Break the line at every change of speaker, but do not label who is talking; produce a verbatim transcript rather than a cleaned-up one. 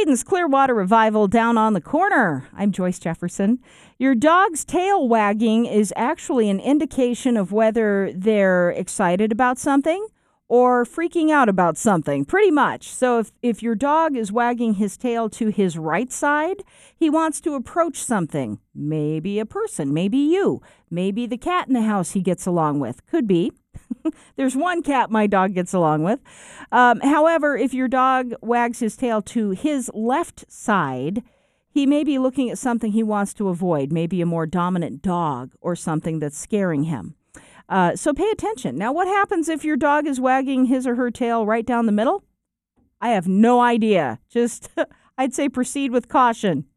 Creedence Clearwater Revival down on the corner. I'm Joyce Jefferson. Your dog's tail wagging is actually an indication of whether they're excited about something or freaking out about something, pretty much. So if, if your dog is wagging his tail to his right side, he wants to approach something. Maybe a person, maybe you, maybe the cat in the house he gets along with. Could be. There's one cat my dog gets along with. Um, however, if your dog wags his tail to his left side, he may be looking at something he wants to avoid, maybe a more dominant dog or something that's scaring him. Uh, so pay attention. Now, what happens if your dog is wagging his or her tail right down the middle? I have no idea. Just, I'd say proceed with caution.